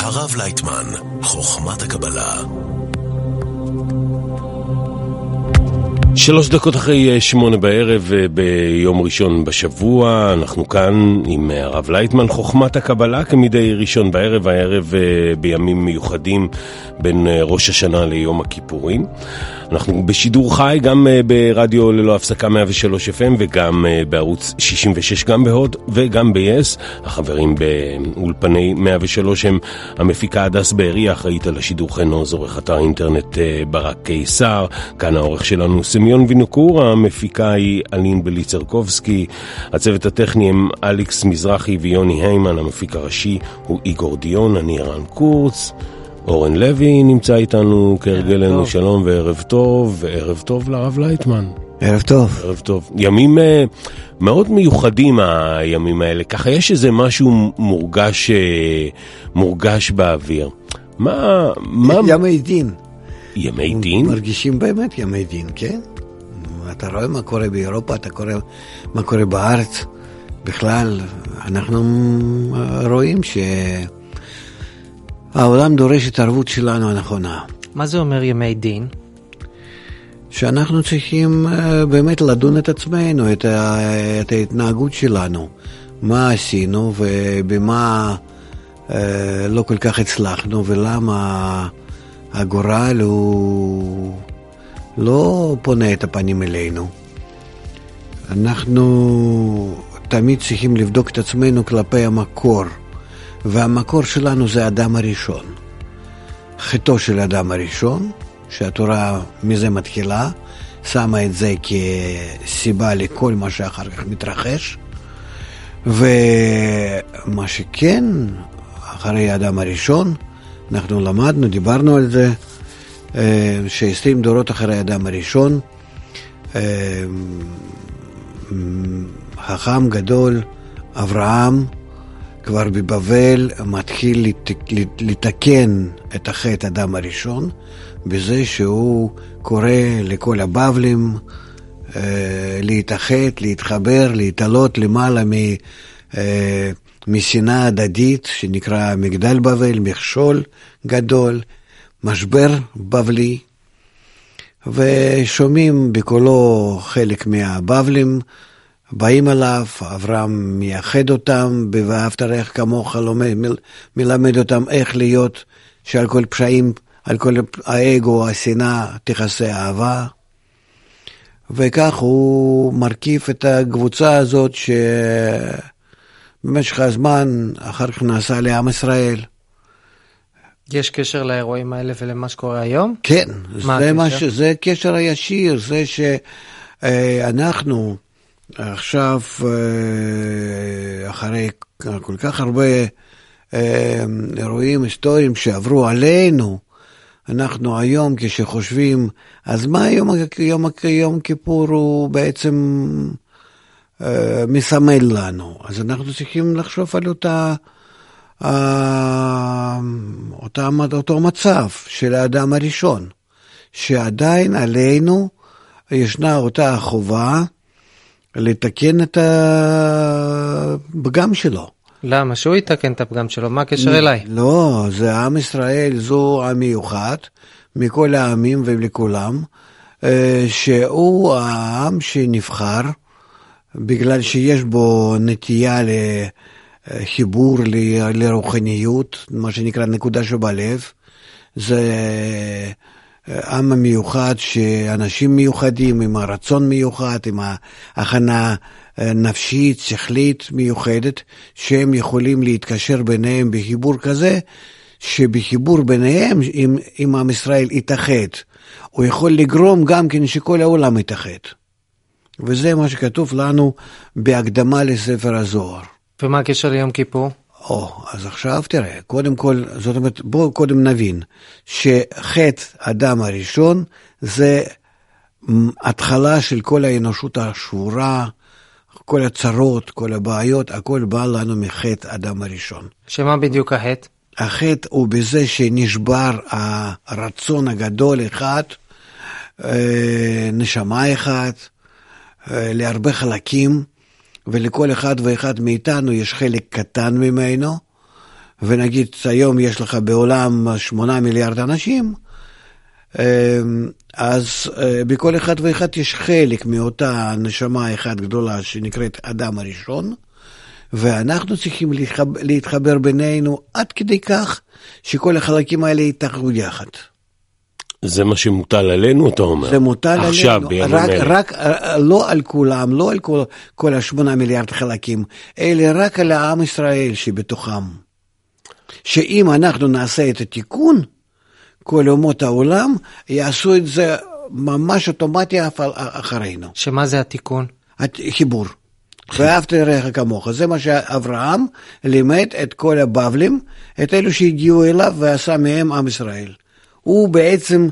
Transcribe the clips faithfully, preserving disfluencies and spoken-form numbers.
הרב לייטמן, חוכמת הקבלה. שלוש דקות אחרי שמונה בערב ביום ראשון בשבוע, אנחנו כאן עם הרב לייטמן, חוכמת הקבלה, כמדי ראשון בערב, הערב בימים מיוחדים בין ראש השנה ליום הכיפורים. אנחנו בשידור חי גם ברדיו ללא הפסקה מאה ושלוש אף אם וגם בערוץ שישים ושש, גם בהוד וגם ב-יס. החברים באולפני מאה ושלוש הם המפיקה הדס בארי, אחראית על השידור חן עוז, עורך אתר אינטרנט ברק קיסר, כאן העורך שלנו סמיון וינוקור, המפיקה היא אלין בליצרקובסקי, הצוות הטכני הם אליקס מזרחי ויוני היימן, המפיק הראשי הוא איגור דיון, אני רן קורץ. אורן לוי נמצא איתנו כרגלנו, שלום וערב טוב, וערב טוב לרב לייטמן. ערב טוב. ערב טוב. ימים uh, מאוד מיוחדים הימים האלה, ככה יש איזה משהו מורגש, uh, מורגש באוויר. מה... מה... ימי דין. ימי דין? מרגישים באמת ימי דין, כן? אתה רואה מה קורה באירופה, אתה קורא מה קורה בארץ. בכלל, אנחנו רואים ש... העולם דורש את הערבות שלנו הנכונה. מה זה אומר ימי דין? שאנחנו צריכים uh, באמת לדון את עצמנו, את, ה, את ההתנהגות שלנו. מה עשינו ובמה uh, לא כל כך הצלחנו, ולמה הגורל הוא לא פונה את הפנים אלינו. אנחנו תמיד צריכים לבדוק את עצמנו כלפי המקור. והמקור שלנו זה אדם הראשון. חטאו של אדם הראשון, שהתורה מזה מתחילה, שמה את זה כסיבה לכל מה שאחר כך מתרחש, ומה שכן, אחרי האדם הראשון, אנחנו למדנו, דיברנו על זה, ש-עשרים דורות אחרי האדם הראשון, חכם גדול, אברהם, כבר בבבל מתחיל לתקן את החטא אדם הראשון, בזה שהוא קורא לכל הבבלים להתאחד, להתחבר, להתעלות למעלה משנאה הדדית, שנקרא מגדל בבל, מכשול גדול, משבר בבלי, ושומעים בקולו חלק מהבבלים, באים עליו, אברהם מייחד אותם, ואהבת רעך כמוך, מלמד אותם איך להיות, שעל כל פשעים, על כל האגו, השנאה, תכסה אהבה. וכך הוא מרכיב את הקבוצה הזאת, שבמשך הזמן אחר כך נעשה לעם ישראל. יש קשר לאירועים האלה ולמה שקורה היום? כן, זה, מה ש... זה קשר הישיר, זה שאנחנו... עכשיו, אחרי כל כך הרבה אירועים היסטוריים שעברו עלינו, אנחנו היום כשחושבים, אז מה יום, יום, יום כיפור הוא בעצם מסמל לנו? אז אנחנו צריכים לחשוב על אותה, אותה, אותו מצב של האדם הראשון, שעדיין עלינו ישנה אותה חובה, לתקן את הפגם שלו. למה? שהוא יתקן את הפגם שלו? מה הקשר אליי? לא, זה עם ישראל, זו עם מיוחד, מכל העמים ולכולם, שהוא העם שנבחר, בגלל שיש בו נטייה לחיבור, לרוחניות, מה שנקרא נקודה שבלב, זה... עם המיוחד, שאנשים מיוחדים, עם הרצון מיוחד, עם ההכנה נפשית, שכלית מיוחדת, שהם יכולים להתקשר ביניהם בחיבור כזה, שבחיבור ביניהם, אם, אם עם ישראל יתאחד, הוא יכול לגרום גם כן שכל העולם יתאחד. וזה מה שכתוב לנו בהקדמה לספר הזוהר. ומה הקשר ליום כיפור? או, אז עכשיו תראה, קודם כל, זאת אומרת, בואו קודם נבין, שחטא אדם הראשון זה התחלה של כל האנושות השבורה, כל הצרות, כל הבעיות, הכל בא לנו מחטא אדם הראשון. שמה בדיוק החטא? החטא הוא בזה שנשבר הרצון הגדול אחד, נשמה אחד, להרבה חלקים, ולכל אחד ואחד מאיתנו יש חלק קטן ממנו, ונגיד היום יש לך בעולם שמונה מיליארד אנשים, אז בכל אחד ואחד יש חלק מאותה נשמה אחת גדולה שנקראת אדם הראשון, ואנחנו צריכים להתחבר, להתחבר בינינו עד כדי כך שכל החלקים האלה יתאחדו יחד. זה מה שמוטל עלינו, אתה אומר? זה מוטל עכשיו, עלינו, בימים רק, אלה. רק, לא על כולם, לא על כל, כל השמונה מיליארד חלקים, אלא רק על העם ישראל שבתוכם. שאם אנחנו נעשה את התיקון, כל אומות העולם יעשו את זה ממש אוטומטי אחרינו. שמה זה התיקון? חיבור. ואהבת לרעך כמוך. זה מה שאברהם לימד את כל הבבלים, את אלו שהגיעו אליו ועשה מהם עם ישראל. הוא בעצם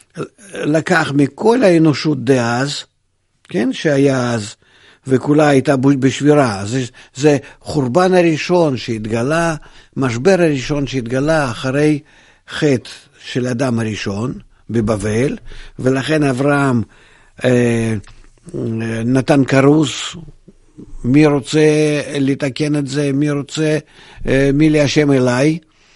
לקח מכל האנושות דאז, כן, שהיה אז, וכולה הייתה בשבירה. זה, זה חורבן הראשון שהתגלה, משבר הראשון שהתגלה אחרי חטא של אדם הראשון בבבל, ולכן אברהם אה, נתן קרוס, מי רוצה לתקן את זה, מי רוצה, אה, מי להשם אליי,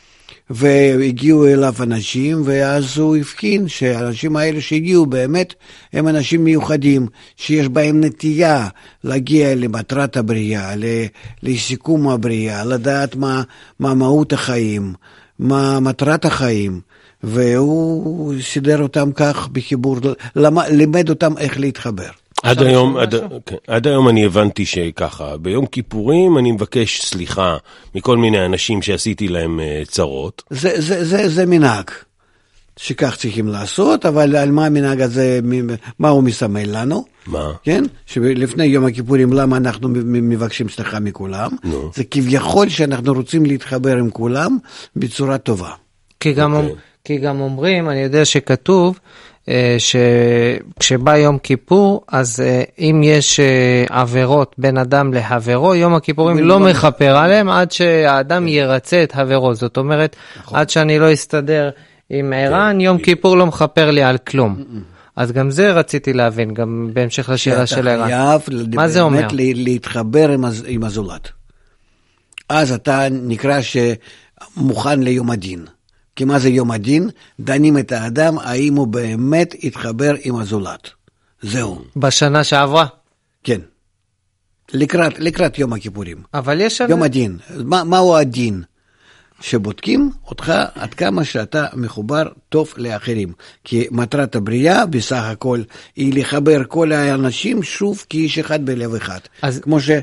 והגיעו אליו אנשים, ואז הוא הבחין שהאנשים האלה שהגיעו באמת הם אנשים מיוחדים, שיש בהם נטייה להגיע למטרת הבריאה, לסיכום הבריאה, לדעת מה, מה מהות החיים, מה מטרת החיים, והוא סידר אותם כך בחיבור, לימד אותם איך להתחבר. עד היום, עד, כן, עד היום אני הבנתי שככה, ביום כיפורים אני מבקש סליחה מכל מיני אנשים שעשיתי להם uh, צרות. זה, זה, זה, זה מנהג שכך צריכים לעשות, אבל על מה המנהג הזה, מה הוא מסמל לנו? מה? כן? שלפני יום הכיפורים, למה אנחנו מבקשים סליחה מכולם? No. זה כביכול שאנחנו רוצים להתחבר עם כולם בצורה טובה. כי גם, okay. כי גם אומרים, אני יודע שכתוב, שכשבא יום כיפור, אז אם יש עבירות בין אדם לחברו, יום הכיפורים לא מחפר עליהם עד שהאדם ירצה את חברו. זאת אומרת, עד שאני לא אסתדר עם ערן, יום כיפור לא מחפר לי על כלום. אז גם זה רציתי להבין, גם בהמשך לשאלה של ערן. מה זה אומר? שאתה חייב להתחבר עם הזולת. אז אתה נקרא שמוכן ליום הדין. כי מה זה יום הדין? דנים את האדם, האם הוא באמת התחבר עם הזולת. זהו. בשנה שעברה? כן. לקראת, לקראת יום הכיפורים. אבל יש... יום הדין. מה, מהו הדין? שבודקים אותך עד כמה שאתה מחובר טוב לאחרים. כי מטרת הבריאה בסך הכל היא לחבר כל האנשים שוב כאיש אחד בלב אחד. אז... כמו ש...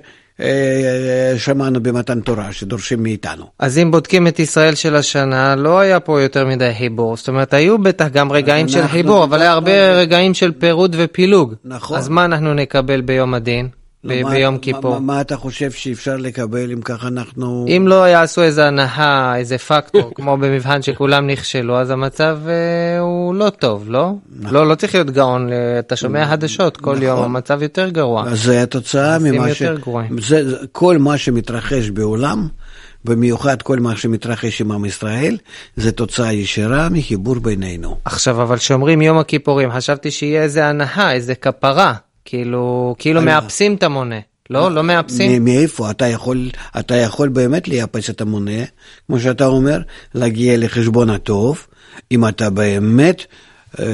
שמענו במתן תורה שדורשים מאיתנו. אז אם בודקים את ישראל של השנה, לא היה פה יותר מדי חיבור. זאת אומרת, היו בטח גם רגעים של חיבור, אבל היה הרבה רגעים של פירוד ופילוג. נכון. אז מה אנחנו נקבל ביום הדין? ביום כיפור. מה אתה חושב שאפשר לקבל אם ככה אנחנו... אם לא יעשו איזה הנחה, איזה פקטור, כמו במבחן שכולם נכשלו, אז המצב הוא לא טוב, לא? לא, לא צריך להיות גאון, אתה שומע חדשות כל יום, המצב יותר גרוע. אז זה התוצאה ממה ש... כל מה שמתרחש בעולם, במיוחד כל מה שמתרחש עם עם ישראל, זה תוצאה ישירה מחיבור בינינו. עכשיו, אבל שאומרים יום הכיפורים, חשבתי שיהיה איזה הנחה, איזה כפרה. כאילו, כאילו מאפסים את המונה. לא, לא מאפסים. מאיפה? אתה יכול, אתה יכול באמת לייפס את המונה, כמו שאתה אומר, להגיע לחשבון הטוב, אם אתה באמת אה,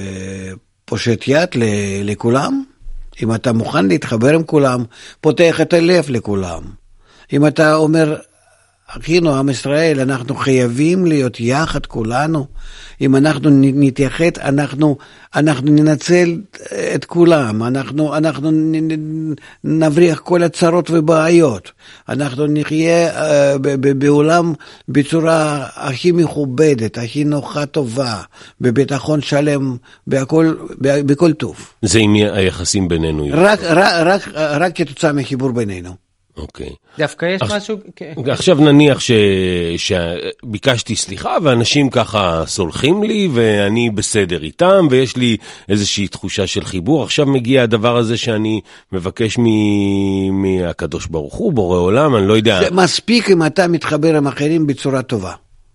פושט יד לכולם, אם אתה מוכן להתחבר עם כולם, פותח את הלב לכולם. אם אתה אומר, אחינו, עם ישראל, אנחנו חייבים להיות יחד כולנו. אם אנחנו נתייחד, אנחנו, אנחנו ננצל את כולם. אנחנו, אנחנו נבריח כל הצרות ובעיות. אנחנו נחיה uh, בעולם בצורה הכי מכובדת, הכי נוחה טובה, בביטחון שלם, בכל, בכל טוב. זה עם היחסים בינינו. רק, רק, רק, רק כתוצאה מחיבור בינינו. אוקיי. דווקא יש משהו... עכשיו נניח שביקשתי סליחה, ואנשים ככה סולחים לי, ואני בסדר איתם, ויש לי איזושהי תחושה של חיבור. עכשיו מגיע הדבר הזה שאני מבקש מהקדוש ברוך הוא, בורא עולם, אני לא יודע... זה מספיק אם אתה מתחבר עם אחרים בצורה טובה.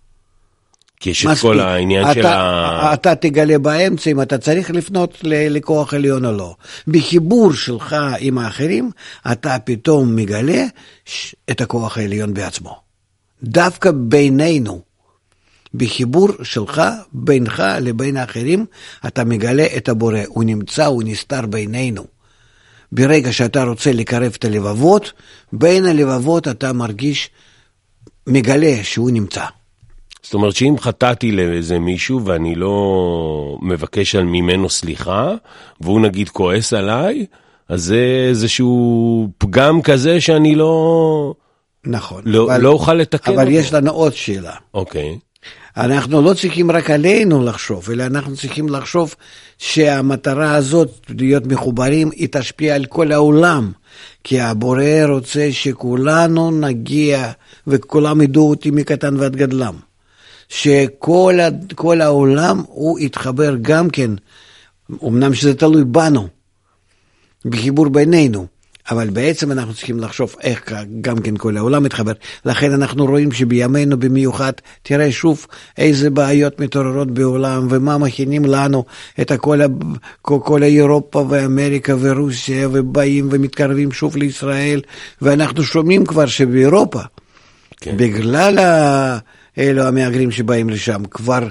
כי יש את כל העניין אתה, של ה... אתה תגלה באמצע אם אתה צריך לפנות לכוח עליון או לא. בחיבור שלך עם האחרים, אתה פתאום מגלה את הכוח העליון בעצמו. דווקא בינינו, בחיבור שלך, בינך לבין האחרים, אתה מגלה את הבורא, הוא נמצא, הוא נסתר בינינו. ברגע שאתה רוצה לקרב את הלבבות, בין הלבבות אתה מרגיש, מגלה שהוא נמצא. זאת אומרת שאם חטאתי לאיזה מישהו ואני לא מבקש על ממנו סליחה, והוא נגיד כועס עליי, אז זה איזשהו פגם כזה שאני לא... נכון. לא, אבל, לא אוכל לתקן אבל אותו. יש לנו עוד שאלה. אוקיי. אנחנו לא צריכים רק עלינו לחשוב, אלא אנחנו צריכים לחשוב שהמטרה הזאת, להיות מחוברים, היא תשפיע על כל העולם. כי הבורא רוצה שכולנו נגיע, וכולם ידעו אותי מקטן ועד גדלם. שכל כל העולם הוא יתחבר גם כן, אמנם שזה תלוי בנו, בחיבור בינינו, אבל בעצם אנחנו צריכים לחשוב איך גם כן כל העולם מתחבר. לכן אנחנו רואים שבימינו במיוחד, תראה שוב איזה בעיות מתעוררות בעולם, ומה מכינים לנו את כל, כל, כל אירופה ואמריקה ורוסיה, ובאים ומתקרבים שוב לישראל, ואנחנו שומעים כבר שבאירופה, כן. בגלל ה... אלו המהגרים שבאים לשם, כבר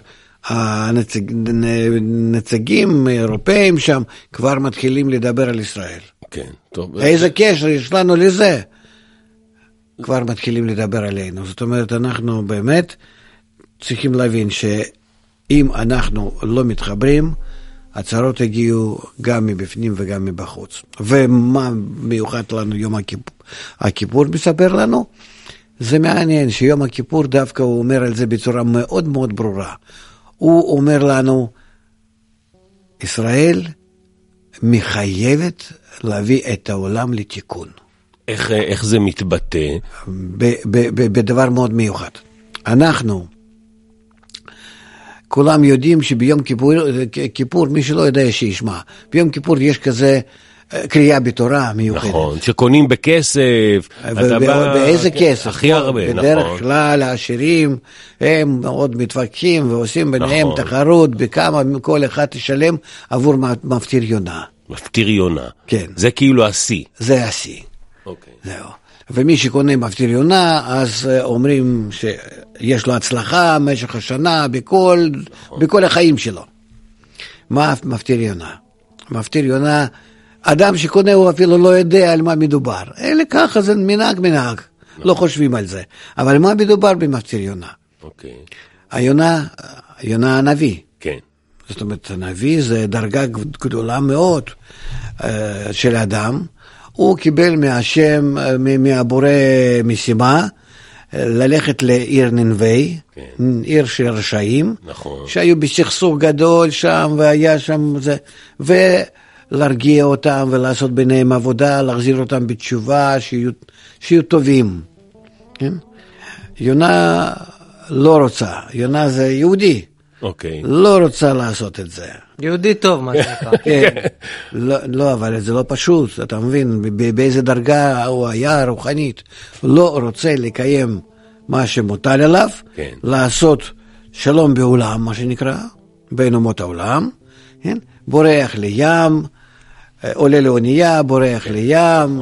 הנציגים אירופאים שם, כבר מתחילים לדבר על ישראל. כן, טוב. איזה קשר יש לנו לזה? כבר מתחילים לדבר עלינו. זאת אומרת, אנחנו באמת צריכים להבין שאם אנחנו לא מתחברים, הצרות הגיעו גם מבפנים וגם מבחוץ. ומה מיוחד לנו יום הכיפור, הכיפור מספר לנו? זה מעניין שיום הכיפור דווקא הוא אומר על זה בצורה מאוד מאוד ברורה. הוא אומר לנו, ישראל מחייבת להביא את העולם לתיקון. איך, איך זה מתבטא? ב, ב, ב, בדבר מאוד מיוחד. אנחנו, כולם יודעים שביום כיפור, כיפור מי שלא יודע שישמע, ביום כיפור יש כזה קריאה בתורה מיוחדת. נכון, שקונים בכסף. באיזה כסף? הכי הרבה, נכון. בדרך כלל העשירים הם מאוד מתווכחים ועושים ביניהם תחרות בכמה כל אחד תשלם עבור מפטיר יונה. מפטיר יונה. כן. זה כאילו השיא. זה השיא. אוקיי. זהו. ומי שקונה מפטיר יונה, אז אומרים שיש לו הצלחה במשך השנה בכל, בכל החיים שלו. מה מפטיר יונה? מפטיר יונה, אדם שקונה הוא אפילו לא יודע על מה מדובר. אלה ככה, זה מנהג מנהג. לא חושבים על זה. אבל מה מדובר במפטיר יונה? אוקיי. היונה, יונה הנביא. כן. זאת אומרת, הנביא זה דרגה גדולה מאוד uh, של אדם. הוא קיבל מהשם, מהבורא משימה, ללכת לעיר נינווה, כן. עיר של רשעים, נכון. שהיו בסכסוך גדול שם, והיה שם זה, ולהרגיע אותם ולעשות ביניהם עבודה, להחזיר אותם בתשובה, שיהיו, שיהיו טובים. כן? יונה לא רוצה, יונה זה יהודי. אוקיי. לא רוצה לעשות את זה. יהודי טוב, מה שנקרא. כן. לא, לא, אבל זה לא פשוט, אתה מבין, באיזה דרגה הוא היה רוחנית. לא רוצה לקיים מה שמוטל עליו, כן. לעשות שלום בעולם, מה שנקרא, בין אומות העולם, כן? בורח לים, עולה לאונייה, בורח כן. לים,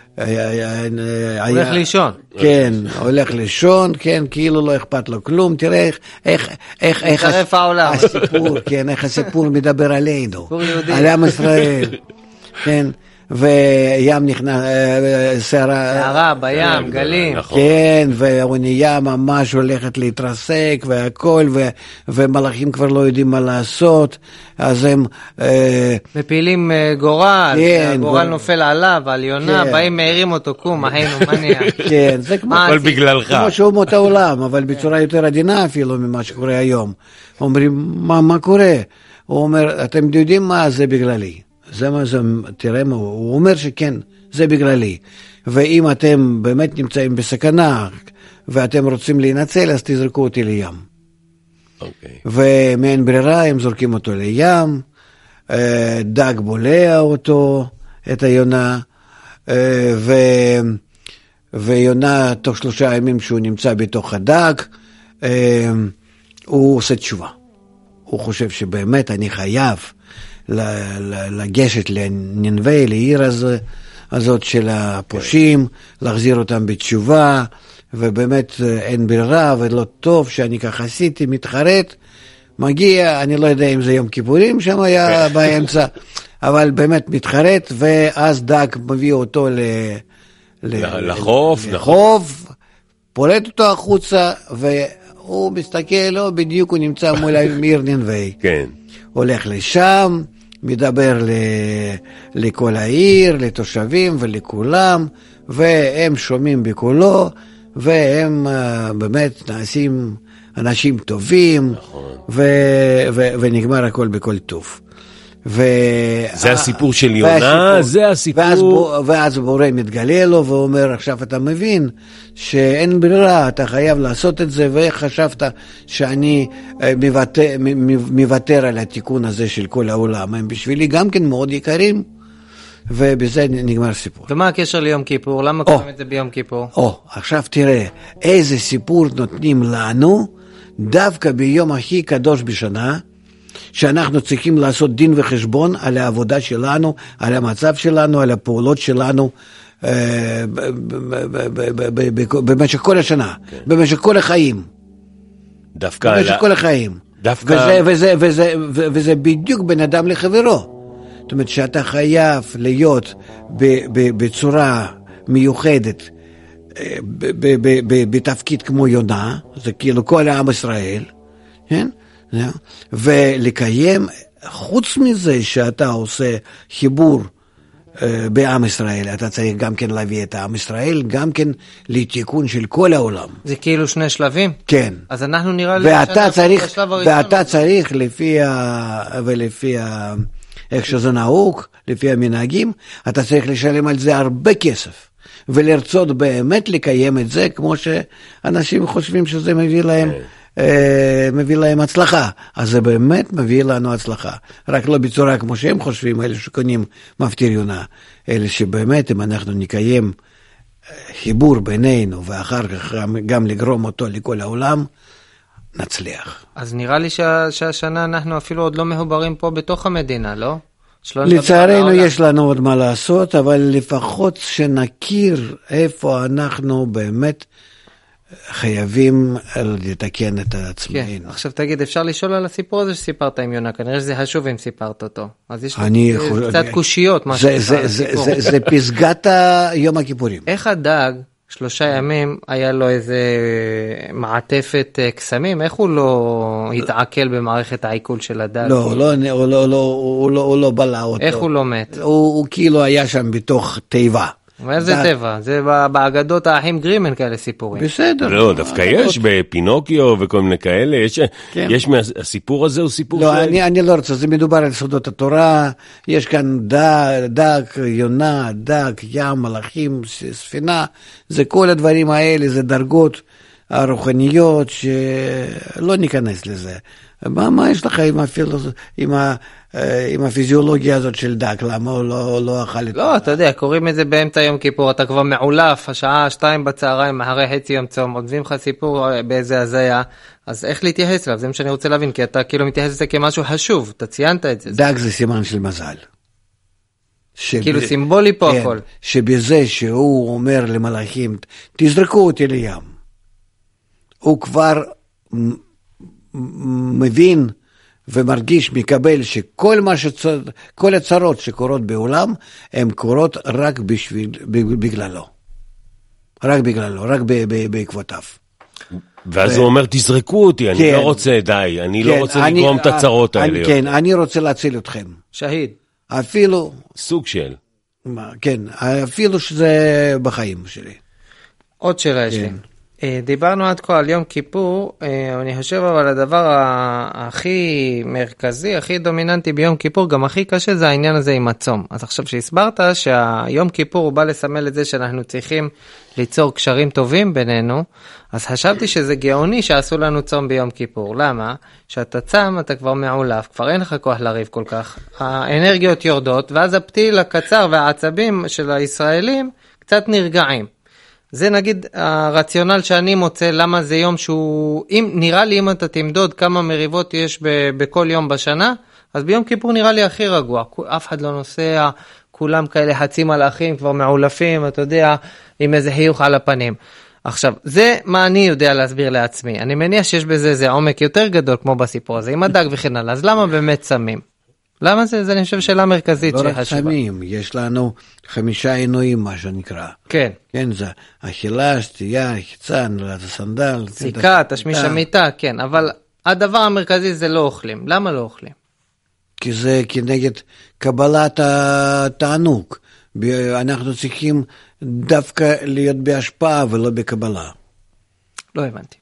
הולך לישון. כן, הולך לישון, כן, כאילו לא אכפת לו כלום, תראה איך, איך, איך, איך הסיפור, כן, איך הסיפור מדבר עלינו, על עם ישראל, כן, וים נכנס, שערה בים, גלים. כן, והאונייה ממש הולכת להתרסק והכל, ומלאכים כבר לא יודעים מה לעשות, אז הם... מפילים גורל, הגורל נופל עליו, על יונה, באים מהירים אותו, קום, היינו, מניע. כן, זה כמו... הכל בגללך. כמו שאומות העולם, אבל בצורה יותר עדינה אפילו ממה שקורה היום. אומרים, מה קורה? הוא אומר, אתם יודעים מה זה בגללי. זה מה זה, תראה מה, הוא אומר שכן, זה בגללי. ואם אתם באמת נמצאים בסכנה, ואתם רוצים להינצל, אז תזרקו אותי לים. אוקיי. ומאין ברירה, הם זורקים אותו לים, דג בולע אותו, את היונה, ו... ויונה, תוך שלושה ימים שהוא נמצא בתוך הדג, הוא עושה תשובה. הוא חושב שבאמת אני חייב, לגשת לנינווה, לעיר הזאת של הפושעים, להחזיר אותם בתשובה, ובאמת אין ברירה, ולא טוב שאני ככה עשיתי, מתחרט, מגיע, אני לא יודע אם זה יום כיפורים שם היה באמצע, אבל באמת מתחרט, ואז דג מביא אותו ל... לחוף, לחוף, פולט אותו החוצה, והוא מסתכל, לא, בדיוק הוא נמצא מול עיר נינווה. כן. הולך לשם, מדבר ל... לכל העיר, לתושבים ולכולם, והם שומעים בקולו, והם uh, באמת נעשים אנשים טובים, נכון. ו... ו... ונגמר הכל בכל טוב. ו... זה הסיפור של יונה, זה הסיפור. ואז, ואז בורא מתגלה לו ואומר, עכשיו אתה מבין שאין ברירה, אתה חייב לעשות את זה, ואיך חשבת שאני מוותר, מוותר על התיקון הזה של כל העולם? הם בשבילי גם כן מאוד יקרים, ובזה נגמר סיפור. ומה הקשר ליום כיפור? למה קוראים את זה ביום כיפור? או, עכשיו תראה, איזה סיפור נותנים לנו, דווקא ביום הכי קדוש בשנה, שאנחנו צריכים לעשות דין וחשבון על העבודה שלנו, על המצב שלנו, על הפעולות שלנו, במשך כל השנה, במשך כל החיים. דווקא... במשך כל החיים. דווקא... וזה בדיוק בין אדם לחברו. זאת אומרת שאתה חייב להיות בצורה מיוחדת, בתפקיד כמו יונה, זה כאילו כל העם ישראל, כן? ולקיים, חוץ מזה שאתה עושה חיבור בעם ישראל, אתה צריך גם כן להביא את העם ישראל, גם כן לתיקון של כל העולם. זה כאילו שני שלבים? כן. אז אנחנו נראה לי... ואתה צריך, ואתה צריך לפי ה... ולפי ה... איך שזה נהוג, לפי המנהגים, אתה צריך לשלם על זה הרבה כסף, ולרצות באמת לקיים את זה, כמו שאנשים חושבים שזה מביא להם... מביא להם הצלחה, אז זה באמת מביא לנו הצלחה, רק לא בצורה כמו שהם חושבים, אלה שקונים מפטיר יונה, אלה שבאמת אם אנחנו נקיים חיבור בינינו, ואחר כך גם לגרום אותו לכל העולם, נצליח. אז נראה לי שה, שהשנה אנחנו אפילו עוד לא מחוברים פה בתוך המדינה, לא? לצערנו יש לנו עוד מה לעשות, אבל לפחות שנכיר איפה אנחנו באמת חייבים לתקן את עצמנו. כן, עכשיו תגיד, אפשר לשאול על הסיפור הזה שסיפרת עם יונה, כנראה שזה חשוב אם סיפרת אותו. אז יש לי קצת קושיות, מה שזה סיפור. זה פסגת יום הכיפורים. איך הדג, שלושה ימים, היה לו איזה מעטפת קסמים, איך הוא לא התעכל במערכת העיכול של הדג? לא, הוא לא בלע אותו. איך הוא לא מת? הוא כאילו היה שם בתוך תיבה. איזה טבע? זה באגדות האחים גרימן כאלה סיפורים. בסדר. לא, דווקא יש בפינוקיו וכל מיני כאלה, יש מהסיפור הזה הוא סיפור... לא, אני לא רוצה, זה מדובר על סודות התורה, יש כאן דג, יונה, דג, ים, מלאכים, ספינה, זה כל הדברים האלה, זה דרגות הרוחניות שלא ניכנס לזה. מה, מה יש לך עם, הפילוס... עם, ה... עם הפיזיולוגיה הזאת של דג? למה הוא לא, לא אכל את... לא, אתה יודע, קוראים את זה באמצע יום כיפור, אתה כבר מעולף, השעה שתיים בצהריים, אחרי חצי יום צום, עודבים לך סיפור באיזה הזיה, אז איך להתייחס אליו? זה מה שאני רוצה להבין, כי אתה כאילו מתייחס לזה כמשהו חשוב, אתה ציינת את זה. דג זה סימן של מזל. שב... כאילו סימבולי פה כן, הכל. שבזה שהוא אומר למלאכים, תזרקו אותי לים, הוא כבר מבין ומרגיש, מקבל שכל מה שצר... כל הצרות שקורות בעולם, הן קורות רק בשביל, בגללו. רק בגללו, רק בעקבותיו. ואז הוא אומר, תזרקו אותי, אני לא רוצה, די, אני לא רוצה לגרום את הצרות האלה. כן, אני רוצה להציל אתכם. שהיד. אפילו... סוג של. כן, אפילו שזה בחיים שלי. עוד שאלה יש לי. דיברנו עד כה על יום כיפור, אני חושב אבל הדבר הכי מרכזי, הכי דומיננטי ביום כיפור, גם הכי קשה, זה העניין הזה עם הצום. אז עכשיו שהסברת שהיום כיפור הוא בא לסמל את זה שאנחנו צריכים ליצור קשרים טובים בינינו, אז חשבתי שזה גאוני שעשו לנו צום ביום כיפור. למה? שאתה צם, אתה כבר מעולף, כבר אין לך כוח לריב כל כך, האנרגיות יורדות, ואז הפתיל הקצר והעצבים של הישראלים קצת נרגעים. זה נגיד הרציונל שאני מוצא, למה זה יום שהוא, אם, נראה לי אם אתה תמדוד כמה מריבות יש ב, בכל יום בשנה, אז ביום כיפור נראה לי הכי רגוע, אף אחד לא נוסע, כולם כאלה חצי מלאכים כבר מעולפים, אתה יודע, עם איזה חיוך על הפנים. עכשיו, זה מה אני יודע להסביר לעצמי. אני מניח שיש בזה איזה עומק יותר גדול כמו בסיפור הזה, עם הדג וכן הלאה. אז למה באמת צמים? למה זה? זה אני חושב שאלה מרכזית לא רק שחשובה. צמים, יש לנו חמישה עינויים, מה שנקרא. כן. כן, זה אכילה, שתייה, חיצן, סנדל. סיכה, תשמיש המיטה, כן. אבל הדבר המרכזי זה לא אוכלים. למה לא אוכלים? כי זה כנגד קבלת התענוג. אנחנו צריכים דווקא להיות בהשפעה ולא בקבלה. לא הבנתי.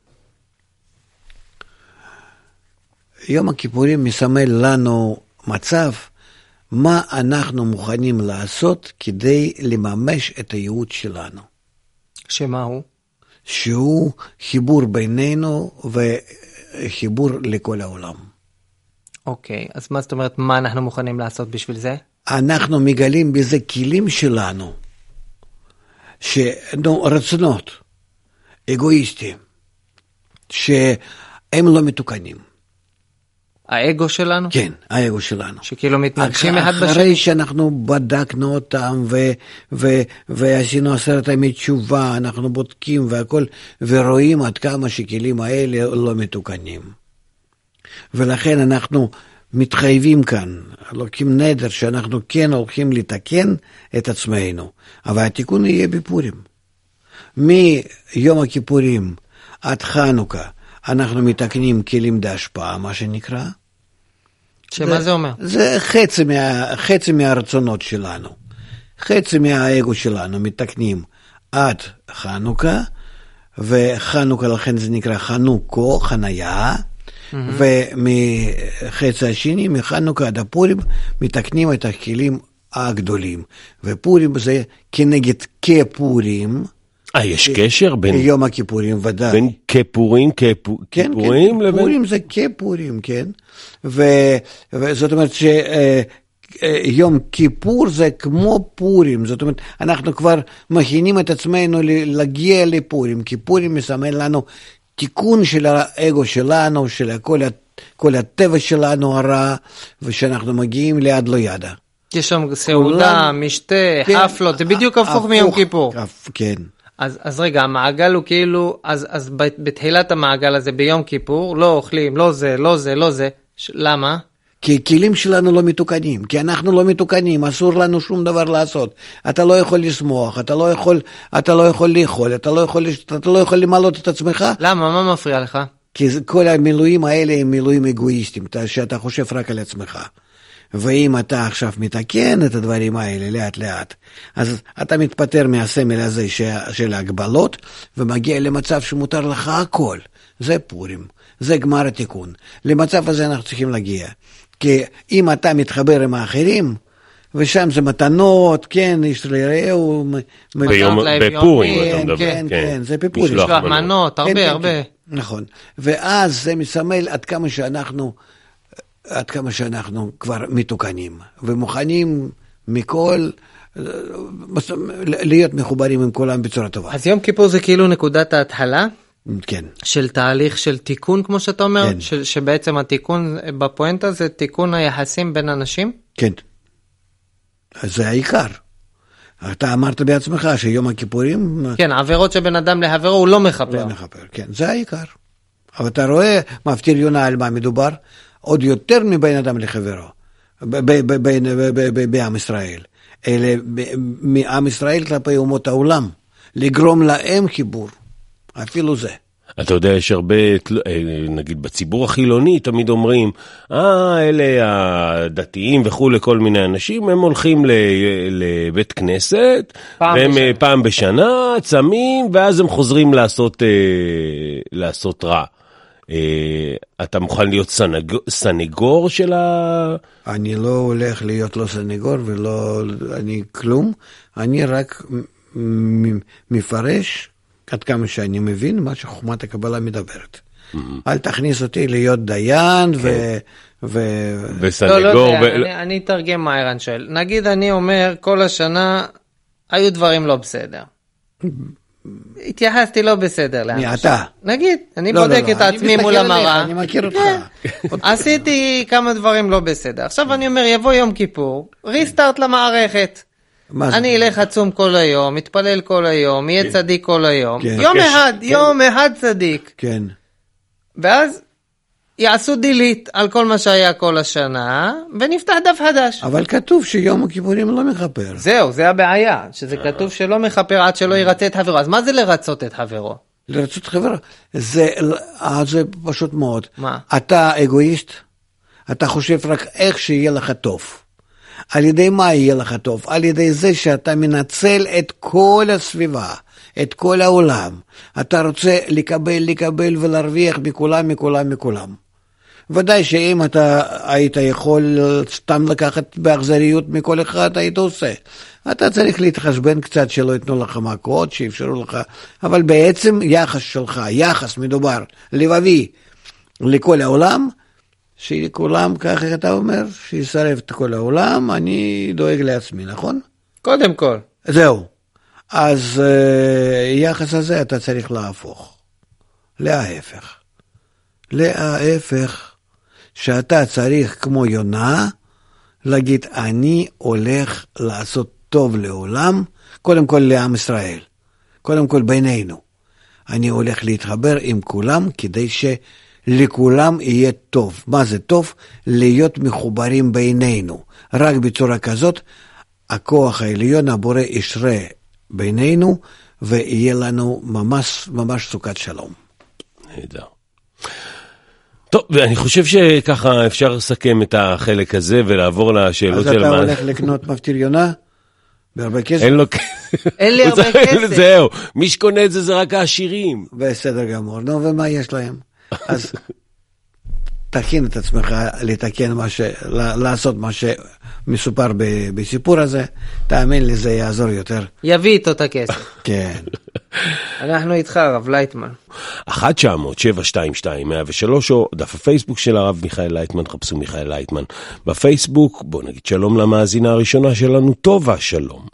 יום הכיפורים מסמל לנו מצב, מה אנחנו מוכנים לעשות כדי לממש את הייעוד שלנו. שמה הוא? שהוא חיבור בינינו וחיבור לכל העולם. אוקיי, אז מה זאת אומרת, מה אנחנו מוכנים לעשות בשביל זה? אנחנו מגלים בזה כלים שלנו, שנו, רצונות, אגואיסטיים, שהם לא מתוקנים. האגו שלנו? כן, האגו שלנו. שכאילו מתנגשים אחד בשני? אחרי שאנחנו בדקנו אותם ו- ו- ועשינו עשרת ימי תשובה, אנחנו בודקים והכל, ורואים עד כמה שכלים האלה לא מתוקנים. ולכן אנחנו מתחייבים כאן, לוקחים נדר שאנחנו כן הולכים לתקן את עצמנו, אבל התיקון יהיה בפורים. מיום הכיפורים עד חנוכה אנחנו מתקנים כלים דהשפעה, מה שנקרא. שמה זה, זה אומר? זה חצי, מה, חצי מהרצונות שלנו. חצי מהאגו שלנו מתקנים עד חנוכה, וחנוכה לכן זה נקרא חנוכו, חניה, ומחצי השני, מחנוכה עד הפורים, מתקנים את הכלים הגדולים. ופורים זה כנגד כפורים. אה, יש קשר בין... יום הכיפורים, ודאי. בין כפורים, כיפורים כן, לבין... פורים זה כפורים, כן. וזאת אומרת שיום כיפור זה כמו פורים. זאת אומרת, אנחנו כבר מכינים את עצמנו להגיע לפורים, כי פורים מסמל לנו תיקון של האגו שלנו, של כל, כל הטבע שלנו הרע, ושאנחנו מגיעים ליד לא ידה. יש שם סעודה, משתה, כן, חפלות, זה בדיוק הפוך מיום כיפור. כן. אז, אז רגע, המעגל הוא כאילו, אז, אז בתחילת המעגל הזה ביום כיפור, לא אוכלים, לא זה, לא זה, לא זה, ש, למה? כי הכלים שלנו לא מתוקנים, כי אנחנו לא מתוקנים, אסור לנו שום דבר לעשות. אתה לא יכול לשמוח, אתה לא יכול, אתה לא יכול לאכול, אתה לא יכול, אתה לא יכול למלות את עצמך. למה? מה מפריע לך? כי כל המילואים האלה הם מילואים אגואיסטיים, שאתה חושב רק על עצמך. ואם אתה עכשיו מתקן את הדברים האלה לאט לאט, אז אתה מתפטר מהסמל הזה של ההגבלות, ומגיע למצב שמותר לך הכל. זה פורים, זה גמר התיקון. למצב הזה אנחנו צריכים להגיע. כי אם אתה מתחבר עם האחרים, ושם זה מתנות, כן, יש לרעהו, בפורים, אתה מדבר. כן, כן, זה בפורים. משלוח מנות, הרבה, הרבה. נכון. ואז זה מסמל עד כמה שאנחנו... עד כמה שאנחנו כבר מתוקנים, ומוכנים מכל, להיות מחוברים עם כולם בצורה טובה. אז יום כיפור זה כאילו נקודת ההתחלה? כן. של תהליך של תיקון, כמו שאתה אומר? כן. ש, שבעצם התיקון בפואנטה זה תיקון היחסים בין אנשים? כן. זה העיקר. אתה אמרת בעצמך שיום הכיפורים... כן, עבירות שבין אדם להעבירו הוא לא מחפר. לא מחפר, כן, זה העיקר. אבל אתה רואה, מפטיר יונה על מה מדובר? עוד יותר מבין אדם לחברו, בעם ישראל. אלה מעם ישראל כלפי אומות העולם, לגרום להם חיבור, אפילו זה. אתה יודע, יש הרבה, נגיד בציבור החילוני, תמיד אומרים, אה, אלה הדתיים וכו' לכל מיני אנשים, הם הולכים לבית כנסת, והם פעם בשנה, צמים, ואז הם חוזרים לעשות, לעשות רע. אתה מוכן להיות סנגור, סנגור של ה... אני לא הולך להיות לא סנגור ולא, אני כלום, אני רק מפרש עד כמה שאני מבין מה שחוכמת הקבלה מדברת. Mm-hmm. אל תכניס אותי להיות דיין ו... ו... וסנגור. לא, לא יודע, ו... אני, אני אתרגם מה אירן שואל. נגיד אני אומר, כל השנה היו דברים לא בסדר. התייחסתי לא בסדר לאנשים. מי אתה? נגיד, אני בודק את עצמי מול המראה. אני מכיר אותך. עשיתי כמה דברים לא בסדר. עכשיו אני אומר, יבוא יום כיפור, ריסטארט למערכת. אני אלך עצום כל היום, מתפלל כל היום, יהיה צדיק כל היום. כן. יום כן. אחד, כן. יום אחד צדיק. כן. ואז יעשו דילית על כל מה שהיה כל השנה, ונפתח דף חדש. אבל כתוב שיום הכיפורים לא מכפר. זהו, זה הבעיה, שזה כתוב שלא מכפר עד שלא ירצה את חברו. אז מה זה לרצות את חברו? לרצות חברה. זה, זה פשוט מאוד. מה? אתה אגואיסט, אתה חושב רק איך שיהיה לך טוב. על ידי מה יהיה לך טוב? על ידי זה שאתה מנצל את כל הסביבה, את כל העולם. אתה רוצה לקבל, לקבל ולהרוויח מכולם, מכולם, מכולם. ודאי שאם אתה היית יכול סתם לקחת באכזריות מכל אחד, היית עושה. אתה צריך להתחשבן קצת שלא יתנו לך מכות, שאפשרו לך, אבל בעצם יחס שלך, יחס מדובר, לבבי, לכל העולם, שכולם, ככה אתה אומר, שישרף את כל העולם, אני דואג לעצמי, נכון? קודם כל. זהו. אז יחס הזה אתה צריך להפוך. להפך. להפך. שאתה צריך כמו יונה, להגיד, אני הולך לעשות טוב לעולם, קודם כל לעם ישראל, קודם כל בינינו. אני הולך להתחבר עם כולם, כדי שלכולם יהיה טוב. מה זה טוב? להיות מחוברים בינינו. רק בצורה כזאת, הכוח העליון, הבורא ישרה בינינו, ויהיה לנו ממש, ממש סוכת שלום. נהדר. טוב, ואני חושב שככה אפשר לסכם את החלק הזה ולעבור לשאלות של... אז אתה הולך לקנות מפטיר יונה? בהרבה כסף? אין לו... אין לי הרבה כסף. זהו, מי שקונה את זה זה רק העשירים. בסדר גמור, נו, ומה יש להם? אז תכין את עצמך לתקן מה ש... לעשות מה שמסופר בסיפור הזה, תאמין לי, זה יעזור יותר. יביא איתו את הכסף. כן. אנחנו איתך, הרב לייטמן. אחת תשע אפס אפס שבע שתיים שתיים אפס אפס שלוש או דף הפייסבוק של הרב מיכאל לייטמן, חפשו מיכאל לייטמן בפייסבוק. בואו נגיד שלום למאזינה הראשונה שלנו, טובה, שלום.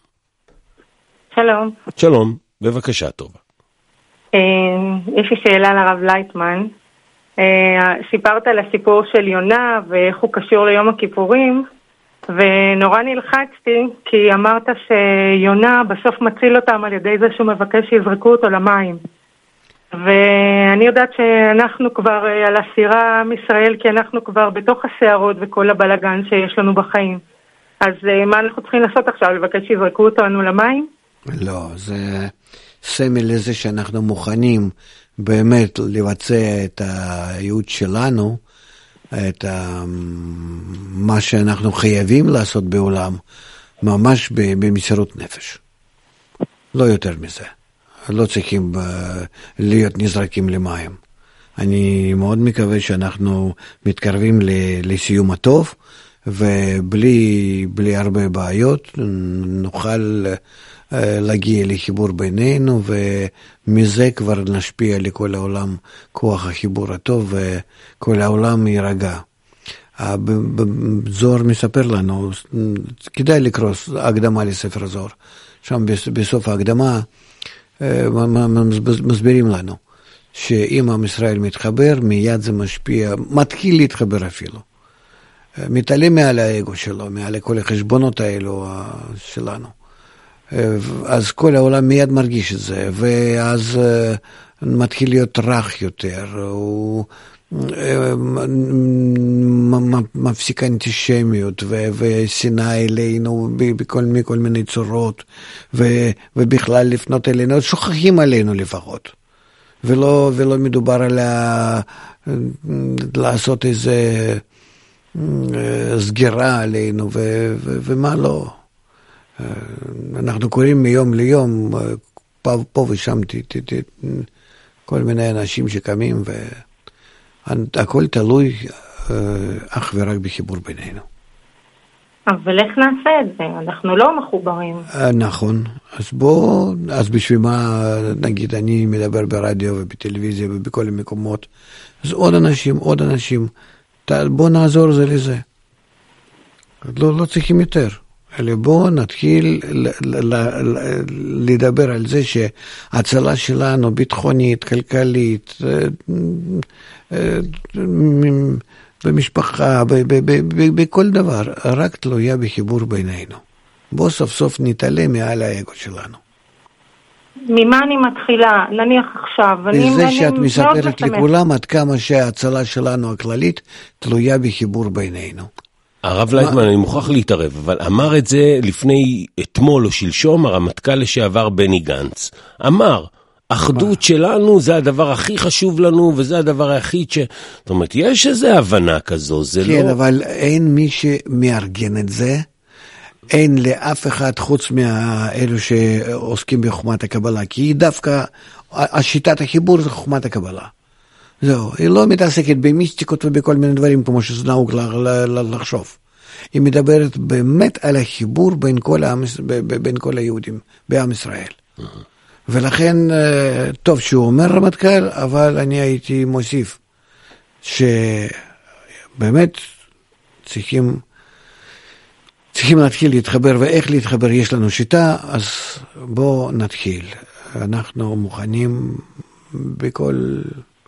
שלום. שלום, בבקשה טובה. יש לי שאלה לרב לייטמן. סיפרת על הסיפור של יונה ואיך הוא קשור ליום הכיפורים, ונורא נלחצתי כי אמרת שיונה בסוף מציל אותם על ידי זה שהוא מבקש שיזרקו אותו למים. ואני יודעת שאנחנו כבר על הסירה עם ישראל, כי אנחנו כבר בתוך הסערות וכל הבלגן שיש לנו בחיים. אז מה אנחנו צריכים לעשות עכשיו? לבקש שיזרקו אותנו למים? לא, זה סמל לזה שאנחנו מוכנים באמת לבצע את הייעוד שלנו, את מה שאנחנו חייבים לעשות בעולם, ממש במסירות נפש. לא יותר מזה. לא צריכים להיות נזרקים למים. אני מאוד מקווה שאנחנו מתקרבים לסיום הטוב, ובלי בלי הרבה בעיות נוכל להגיע לחיבור בינינו, ומזה כבר נשפיע לכל העולם כוח החיבור הטוב, וכל העולם יירגע. זוהר מספר לנו, כדאי לקרוא הקדמה לספר זוהר, שם בסוף ההקדמה מסבירים לנו שאם עם ישראל מתחבר, מיד זה משפיע, מתחיל להתחבר אפילו, מתעלה מעל האגו שלו, מעל כל החשבונות האלו שלנו, אז כל העולם מיד מרגיש את זה, ואז מתחיל להיות רך יותר, הוא מפסיק אנטישמיות ושנאה אלינו בכל, מכל מיני צורות, ובכלל לפנות אלינו, שוכחים עלינו לפחות, ולא, ולא מדובר על לעשות איזה סגירה עלינו, ו, ו, ומה לא. אנחנו קוראים מיום ליום, פה, פה ושם, ת, ת, ת, כל מיני אנשים שקמים, והכל תלוי אך ורק בחיבור בינינו. אבל איך נעשה את זה? אנחנו לא מחוברים. נכון, אז בוא, אז בשביל מה, נגיד, אני מדבר ברדיו ובטלוויזיה ובכל המקומות, אז עוד אנשים, עוד אנשים, בוא נעזור זה לזה. לא, לא צריכים יותר. אלא בואו נתחיל לדבר על זה שההצלה שלנו ביטחונית, כלכלית, במשפחה, בכל דבר, רק תלויה בחיבור בינינו. בוא סוף סוף נתעלה מעל האגו שלנו. ממה אני מתחילה? נניח עכשיו. בזה שאת מספרת לכולם עד כמה שההצלה שלנו הכללית תלויה בחיבור בינינו. הרב לייטמן, אני מוכרח להתערב, אבל אמר את זה לפני אתמול או שלשום, הרמטכ"ל לשעבר בני גנץ. אמר, אחדות שלנו זה הדבר הכי חשוב לנו, וזה הדבר היחיד ש... זאת אומרת, יש איזו הבנה כזו, זה לא... כן, אבל אין מי שמארגן את זה, אין לאף אחד חוץ מאלו שעוסקים בחוכמת הקבלה, כי היא דווקא, השיטת החיבור זה חוכמת הקבלה. זהו, היא לא מתעסקת במיסטיקות ובכל מיני דברים כמו שזה נהוג לחשוב. היא מדברת באמת על החיבור בין כל, העם, בין כל היהודים בעם ישראל. ולכן טוב שהוא אומר רמטכ"ל, אבל אני הייתי מוסיף שבאמת צריכים צריכים להתחיל להתחבר, ואיך להתחבר יש לנו שיטה, אז בואו נתחיל. אנחנו מוכנים בכל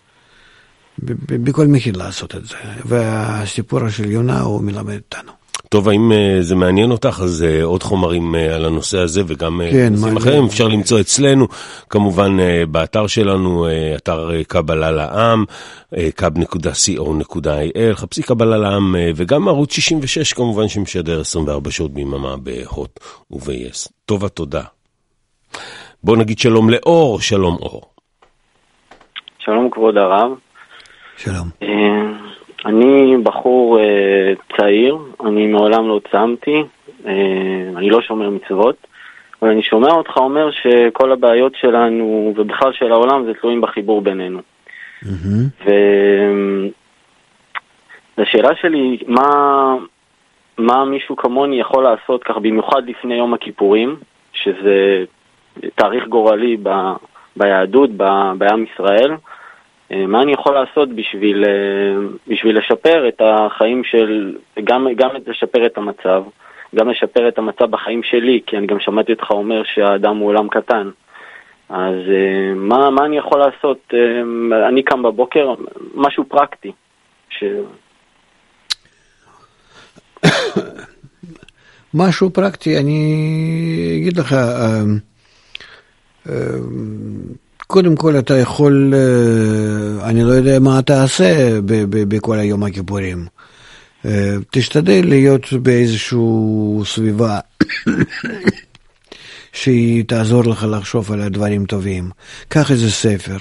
בכל מחיר לעשות את זה, והסיפור של יונה הוא מלמד אותנו. טוב, האם זה מעניין אותך, אז עוד חומרים על הנושא הזה, וגם כן, נושאים אחרים, אפשר למצוא אצלנו, כמובן באתר שלנו, אתר קבלה לעם, קאב נקודה סי או נקודה איי אל, חפשי קבלה לעם, וגם ערוץ שישים ושש כמובן שמשדר עשרים וארבע שעות ביממה בהוט וביס. טובה, תודה. בוא נגיד שלום לאור, שלום אור. שלום כבוד הרב. שלום. אני בחור צעיר, אני מעולם לא צמתי, אני לא שומר מצוות, אבל אני שומע אותך אומר שכל הבעיות שלנו ובכלל של העולם זה תלויים בחיבור בינינו. והשאלה שלי, מה, מה מישהו כמוני יכול לעשות כך במיוחד לפני יום הכיפורים, שזה תאריך גורלי ב, ביהדות, ב, בעם ישראל, מה אני יכול לעשות בשביל, בשביל לשפר את החיים של, גם, גם לשפר את המצב, גם לשפר את המצב בחיים שלי, כי אני גם שמעתי אותך אומר שהאדם הוא עולם קטן. אז מה, מה אני יכול לעשות? אני קם בבוקר, משהו פרקטי. ש... משהו פרקטי, אני אגיד לך, קודם כל אתה יכול, אני לא יודע מה אתה עושה בכל היום הכיפורים. תשתדל להיות באיזשהו סביבה שהיא תעזור לך לחשוב על הדברים טובים. קח איזה ספר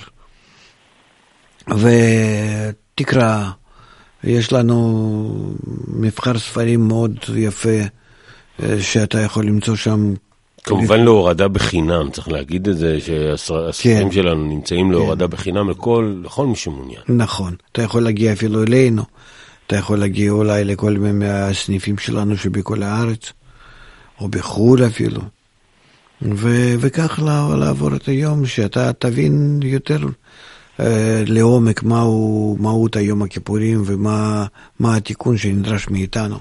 ותקרא. יש לנו מבחר ספרים מאוד יפה שאתה יכול למצוא שם. כמובן להורדה בחינם, צריך להגיד את זה, שהספרים כן. שלנו נמצאים להורדה כן. בחינם לכל, לכל מי שמעוניין. נכון, אתה יכול להגיע אפילו אלינו, אתה יכול להגיע אולי לכל מהסניפים שלנו שבכל הארץ, או בחול אפילו, ו- וכך לעבור את היום, שאתה תבין יותר אה, לעומק מהו, מהות היום הכיפורים, ומה מה התיקון שנדרש מאיתנו.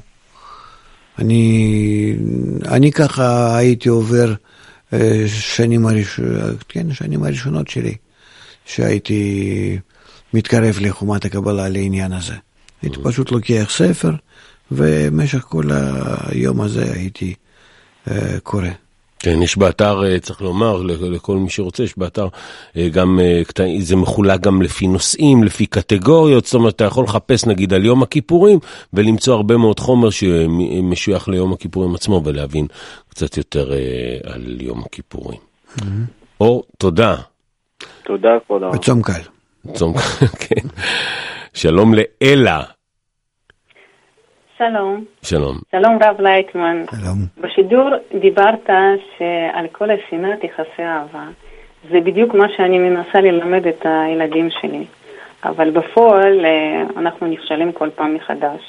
אני, אני ככה הייתי עובר שנים, הראש... כן, שנים הראשונות שלי, שהייתי מתקרב לחומת הקבלה לעניין הזה. הייתי פשוט לוקח ספר, ומשך כל היום הזה הייתי קורא. כן, יש באתר, צריך לומר, לכל מי שרוצה, יש באתר גם, זה מחולק גם לפי נושאים, לפי קטגוריות, זאת אומרת, אתה יכול לחפש נגיד על יום הכיפורים, ולמצוא הרבה מאוד חומר שמשוייך ליום הכיפורים עצמו, ולהבין קצת יותר על יום הכיפורים. אור, תודה. תודה, כבוד הרב. וצום קל. צום קל, כן. שלום לאלה. שלום. שלום. שלום רב לייטמן. שלום. בשידור דיברת שעל כל השנאה תכסה אהבה. זה בדיוק מה שאני מנסה ללמד את הילדים שלי. אבל בפועל אנחנו נכשלים כל פעם מחדש.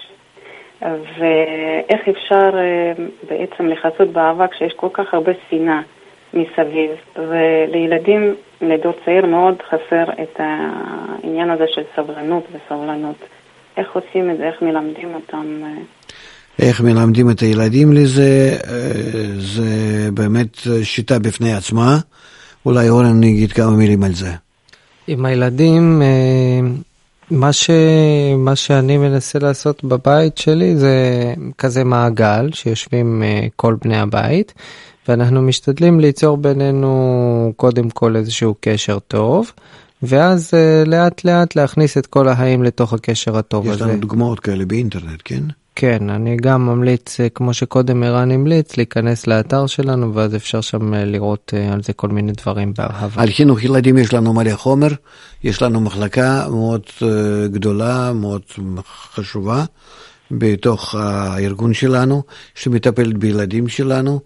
ואיך אפשר בעצם לחסות באהבה כשיש כל כך הרבה שנאה מסביב. ולילדים, לדור צעיר מאוד חסר את העניין הזה של סבלנות וסבלנות. איך עושים את זה? איך מלמדים אותם? איך מלמדים את הילדים לזה? זה באמת שיטה בפני עצמה. אולי אורן נגיד כמה מילים על זה. עם הילדים מה ש... מה שאני מנסה לעשות בבית שלי זה כזה מעגל שיושבים כל בני הבית, ואנחנו משתדלים ליצור בינינו קודם כל איזשהו קשר טוב, ואז לאט לאט להכניס את כל החיים לתוך הקשר הטוב יש הזה. יש לנו דוגמאות כאלה באינטרנט, כן? כן, אני גם ממליץ, כמו שקודם ערן המליץ, להיכנס לאתר שלנו, ואז אפשר שם לראות על זה כל מיני דברים באהבה. על חינוך ילדים יש לנו מלא חומר, יש לנו מחלקה מאוד גדולה, מאוד חשובה, בתוך הארגון שלנו, שמטפלת בילדים שלנו,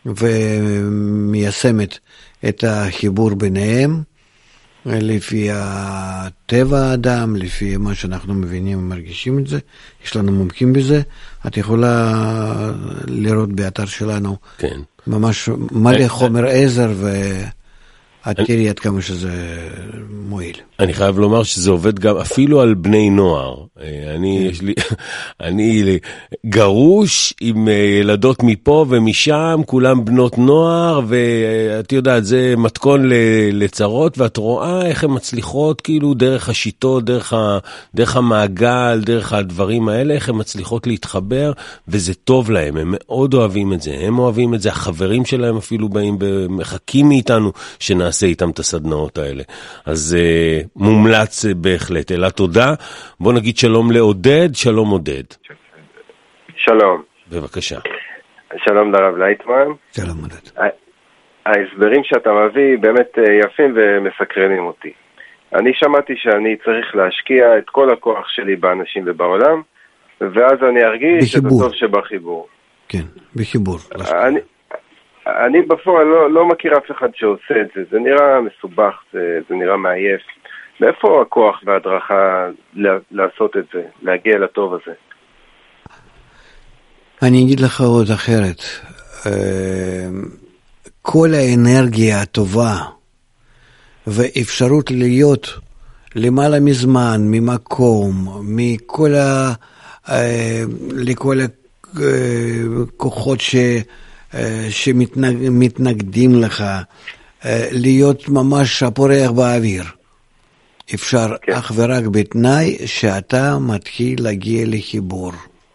ומיישמת את החיבור ביניהם, לפי הטבע האדם, לפי מה שאנחנו מבינים ומרגישים את זה. יש לנו מומחים בזה. את יכולה לראות באתר שלנו, כן. ממש מלא חומר עזר, ואת תראי עד כמה שזה מועיל. אני חייב לומר שזה עובד גם אפילו על בני נוער. אני, יש לי, אני גרוש עם ילדות מפה ומשם, כולם בנות נוער, ואת יודעת, זה מתכון לצרות, ואת רואה איך הן מצליחות, כאילו, דרך השיטות, דרך, ה, דרך המעגל, דרך הדברים האלה, איך הן מצליחות להתחבר, וזה טוב להם, הם מאוד אוהבים את זה, הם אוהבים את זה, החברים שלהם אפילו באים, מחכים מאיתנו שנעשה איתם את הסדנאות האלה. אז מומלץ בהחלט. אלא תודה. בוא נגיד שלום לעודד. שלום עודד. שלום. בבקשה. שלום לרב לייטמן. שלום עודד. ההסברים שאתה מביא באמת יפים ומסקרנים אותי. אני שמעתי שאני צריך להשקיע את כל הכוח שלי באנשים ובעולם, ואז אני ארגיש את הטוב שבחיבור. כן, בחיבור. אני... אני בפועל לא, לא מכיר אף אחד שעושה את זה, זה נראה מסובך, זה, זה נראה מעייף. מאיפה הכוח וההדרכה לעשות את זה, להגיע לטוב הזה? אני אגיד לך עוד אחרת. כל האנרגיה הטובה ואפשרות להיות למעלה מזמן, ממקום, מכל ה... לכל הכוחות ש... שמתנגדים לך, להיות ממש הפורח באוויר. אפשר כן. אך ורק בתנאי שאתה מתחיל להגיע לחיבור.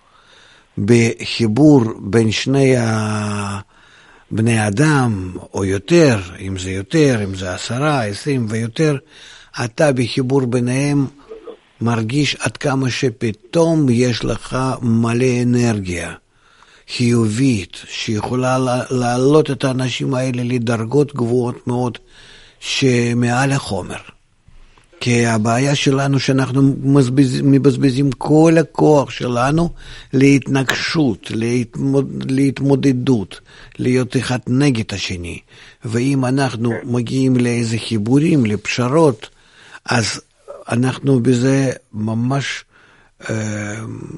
בחיבור בין שני בני אדם, או יותר, אם זה יותר, אם זה עשרה, עשרים ויותר, אתה בחיבור ביניהם מרגיש עד כמה שפתאום יש לך מלא אנרגיה. חיובית, שיכולה להעלות את האנשים האלה לדרגות גבוהות מאוד שמעל החומר. כי הבעיה שלנו שאנחנו מבזבזים כל הכוח שלנו להתנגשות, להתמוד, להתמודדות, להיות אחד נגד השני. ואם אנחנו מגיעים לאיזה חיבורים, לפשרות, אז אנחנו בזה ממש... אה,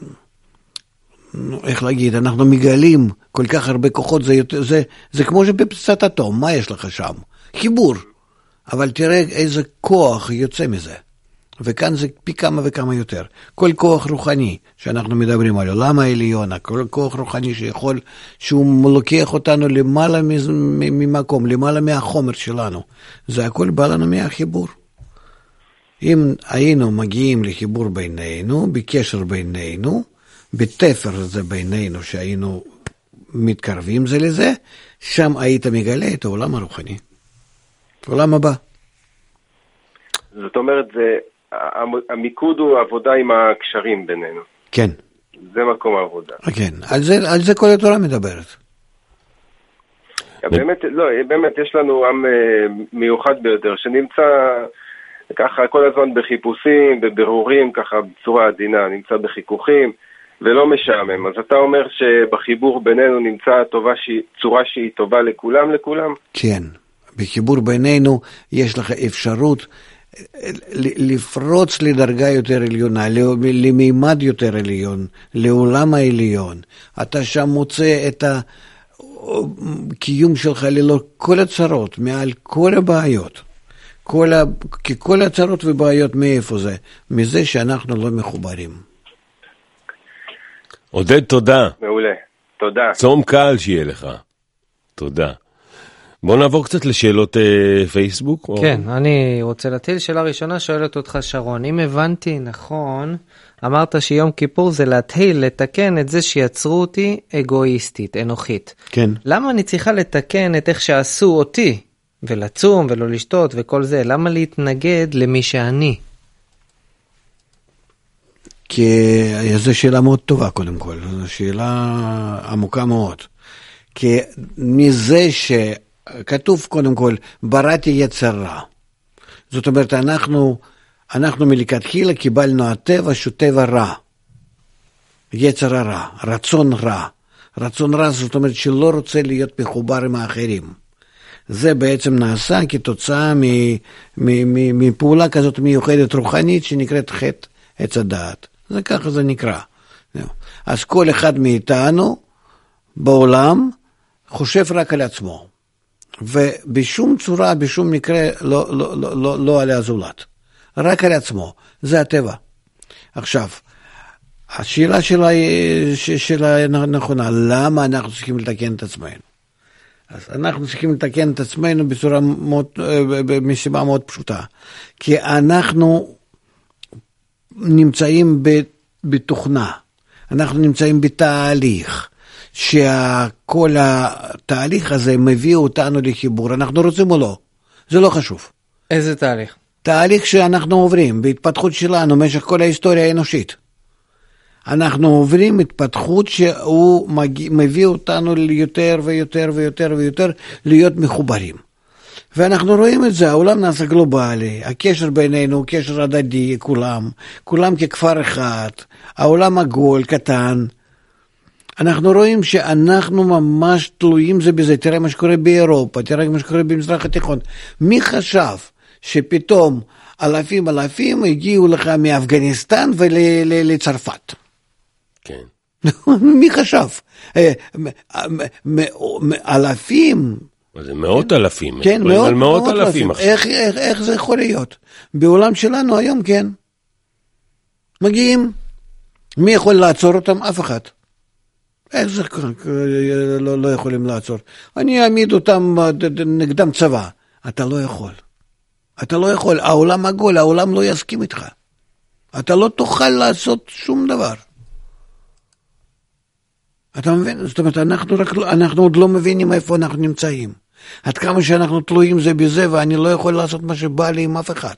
איך להגיד, אנחנו מגלים כל כך הרבה כוחות, זה, זה, זה כמו שבפצצת אטום, מה יש לך שם? חיבור. אבל תראה איזה כוח יוצא מזה. וכאן זה פי כמה וכמה יותר. כל כוח רוחני, שאנחנו מדברים על עולם העליון, כל כוח רוחני שיכול, שהוא לוקח אותנו למעלה ממקום, למעלה מהחומר שלנו. זה הכל בא לנו מהחיבור. אם היינו מגיעים לחיבור בינינו, בקשר בינינו, בתפר זה בינינו שהיינו מתקרבים זה לזה, שם היית מגלה את העולם הרוחני. העולם הבא. זאת אומרת, זה, המיקוד הוא עבודה עם הקשרים בינינו. כן. זה מקום העבודה. כן, על זה, על זה כל התורה מדברת. באמת, לא, באמת יש לנו עם מיוחד ביותר, שנמצא ככה כל הזמן בחיפושים, בבירורים, ככה בצורה עדינה, נמצא בחיכוכים, ולא משעמם. אז אתה אומר שבחיבור בינינו נמצא טובה שהיא, צורה שהיא טובה לכולם, לכולם? כן, בחיבור בינינו יש לך אפשרות לפרוץ לדרגה יותר עליונה, למימד יותר עליון, לעולם העליון. אתה שם מוצא את הקיום שלך ללא כל הצרות, מעל כל הבעיות. כל ה... כי כל הצרות ובעיות מאיפה זה? מזה שאנחנו לא מחוברים. עודד, תודה. מעולה, תודה. צום קל שיהיה לך. תודה. בוא נעבור קצת לשאלות אה, פייסבוק. כן, או... אני רוצה להתחיל. שאלה ראשונה שואלת אותך שרון, אם הבנתי נכון, אמרת שיום כיפור זה להתחיל לתקן את זה שיצרו אותי אגואיסטית, אנוכית. כן. למה אני צריכה לתקן את איך שעשו אותי, ולצום ולא לשתות וכל זה? למה להתנגד למי שאני? כי זו שאלה מאוד טובה קודם כל, זו שאלה עמוקה מאוד. כי מזה שכתוב קודם כל, בראתי יצר רע. זאת אומרת, אנחנו, אנחנו מלכתחילה קיבלנו הטבע שהוא טבע רע. יצר הרע, רצון רע. רצון רע זאת אומרת שלא רוצה להיות מחובר עם האחרים. זה בעצם נעשה כתוצאה מפעולה כזאת מיוחדת רוחנית שנקראת חטא עץ הדעת. זה ככה זה נקרא. אז כל אחד מאיתנו בעולם חושב רק על עצמו. ובשום צורה, בשום מקרה לא, לא, לא, לא, לא על הזולת. רק על עצמו. זה הטבע. עכשיו, השאלה שלה, שלה נכונה, למה אנחנו צריכים לתקן את עצמנו? אז אנחנו צריכים לתקן את עצמנו בצורה מאוד, מסיבה מאוד פשוטה. כי אנחנו נמצאים בתוכנה. אנחנו נמצאים בתהליך. שכל התהליך הזה מביא אותנו לחיבור. אנחנו רוצים או לא? זה לא חשוב. איזה תהליך? תהליך שאנחנו עוברים בהתפתחות שלנו במשך כל ההיסטוריה האנושית. אנחנו עוברים התפתחות שהוא מביא אותנו ליותר ויותר ויותר ויותר להיות מחוברים. ואנחנו רואים את זה, העולם נעשה גלובלי, הקשר בינינו הוא קשר הדדי, כולם, כולם ככפר אחד, העולם עגול, קטן. אנחנו רואים שאנחנו ממש תלויים זה בזה, תראה מה שקורה באירופה, תראה מה שקורה במזרח התיכון. מי חשב שפתאום אלפים אלפים הגיעו לך מאפגניסטן ולצרפת? כן. מי חשב? אלפים. זה מאות אלפים. כן, מאות, מאות אלפים. איך, איך, איך זה יכול להיות? בעולם שלנו היום כן. מגיעים. מי יכול לעצור אותם? אף אחד. איך זה לא, לא יכולים לעצור? אני אעמיד אותם נגדם צבא. אתה לא יכול. אתה לא יכול. העולם עגול, העולם לא יסכים איתך. אתה לא תוכל לעשות שום דבר. אתה מבין? זאת אומרת, אנחנו, רק, אנחנו עוד לא מבינים איפה אנחנו נמצאים. עד כמה שאנחנו תלויים זה בזה, ואני לא יכול לעשות מה שבא לי עם אף אחד.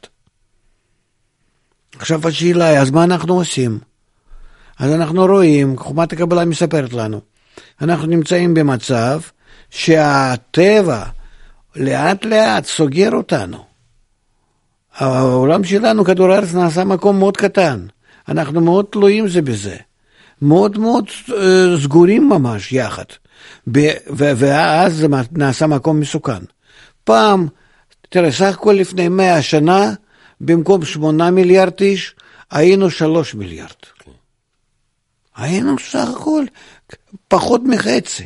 עכשיו השאלה היא, אז מה אנחנו עושים? אז אנחנו רואים, חוכמת הקבלה מספרת לנו, אנחנו נמצאים במצב שהטבע לאט לאט סוגר אותנו. העולם שלנו, כדור הארץ, נעשה מקום מאוד קטן. אנחנו מאוד תלויים זה בזה. מאוד מאוד uh, סגורים ממש יחד. ב- ו- ואז זה נעשה מקום מסוכן. פעם, תראה, סך הכל לפני מאה שנה, במקום שמונה מיליארד איש, היינו שלוש מיליארד. Okay. היינו סך הכל פחות מחצי.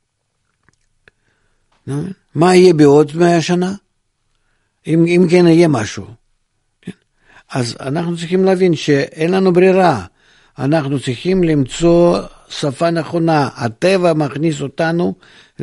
מה יהיה בעוד מאה שנה? אם, אם כן יהיה משהו. כן? אז אנחנו צריכים להבין שאין לנו ברירה. אנחנו צריכים למצוא שפה נכונה. הטבע מכניס אותנו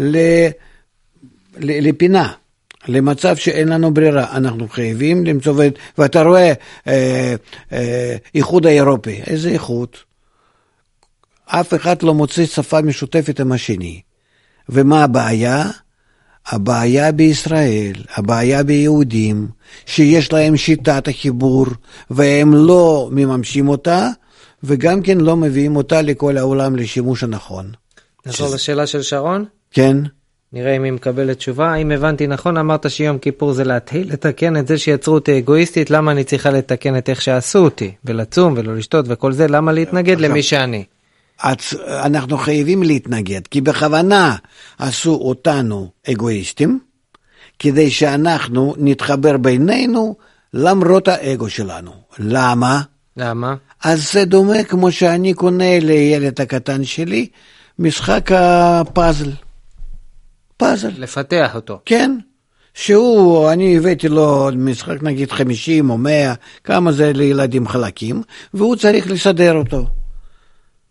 לפינה, למצב שאין לנו ברירה. אנחנו חייבים למצוא, ואתה רואה אה, אה, איחוד האירופי. איזה איחוד? אף אחד לא מוצא שפה משותפת עם השני. ומה הבעיה? הבעיה בישראל, הבעיה ביהודים, שיש להם שיטת החיבור, והם לא מממשים אותה, וגם כן לא מביאים אותה לכל העולם לשימוש הנכון. נחזור לשאלה של שרון? כן. נראה אם היא מקבלת תשובה. אם הבנתי נכון, אמרת שיום כיפור זה להתחיל לתקן את זה שיצרו אותי אגואיסטית, למה אני צריכה לתקן את איך שעשו אותי, ולצום ולא לשתות וכל זה, למה להתנגד למי שאני? אנחנו חייבים להתנגד, כי בכוונה עשו אותנו אגואיסטים, כדי שאנחנו נתחבר בינינו למרות האגו שלנו. למה? למה? אז זה דומה כמו שאני קונה לילד הקטן שלי, משחק הפאזל. פאזל. לפתח אותו. כן. שהוא, אני הבאתי לו משחק נגיד חמישים או מאה, כמה זה לילדים חלקים, והוא צריך לסדר אותו.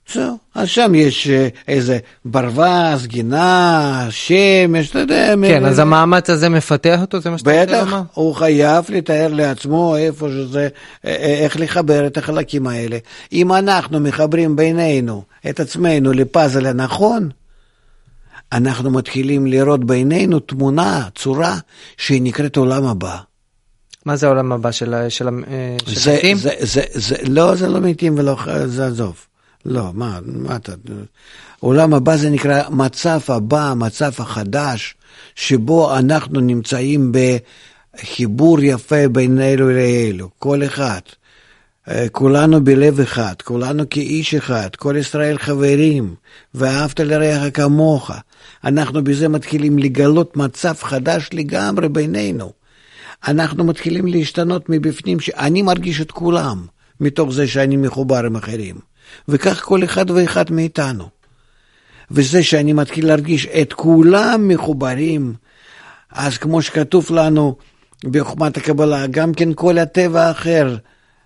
זהו, אז שם יש איזה ברווז, גינה, שמש, אתה יודע. כן, אז המאמץ הזה מפתח אותו, זה מה שאתה רוצה לומר? בטח, הוא חייב לתאר לעצמו איפה שזה, איך לחבר את החלקים האלה. אם אנחנו מחברים בינינו את עצמנו לפאזל הנכון, אנחנו מתחילים לראות בינינו תמונה, צורה, שהיא נקראת עולם הבא. מה זה העולם הבא של מתים? לא, זה לא מתים ולא, זה עזוב. לא, מה, מה אתה... עולם הבא זה נקרא מצב הבא, מצב החדש, שבו אנחנו נמצאים בחיבור יפה בין אלו לאלו, כל אחד. כולנו בלב אחד, כולנו כאיש אחד, כל ישראל חברים, ואהבת לרעך כמוך. אנחנו בזה מתחילים לגלות מצב חדש לגמרי בינינו. אנחנו מתחילים להשתנות מבפנים, שאני מרגיש את כולם, מתוך זה שאני מחובר עם אחרים. וכך כל אחד ואחד מאיתנו. וזה שאני מתחיל להרגיש את כולם מחוברים, אז כמו שכתוב לנו בחוכמת הקבלה, גם כן כל הטבע האחר,